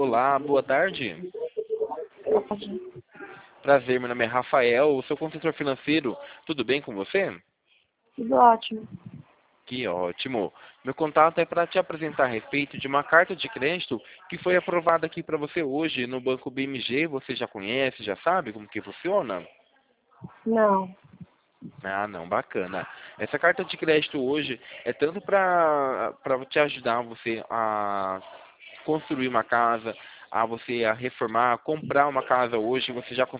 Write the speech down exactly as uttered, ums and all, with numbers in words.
Olá, boa tarde. Pode. Prazer, meu nome é Rafael, sou consultor financeiro. Tudo bem com você? Tudo ótimo. Que ótimo. Meu contato é para te apresentar a respeito de uma carta de crédito que foi aprovada aqui para você hoje no Banco B M G. Você já conhece, já sabe como que funciona? Não. Ah, não, bacana. Essa carta de crédito hoje é tanto para para te ajudar você a construir uma casa, a você a reformar, comprar uma casa hoje, você já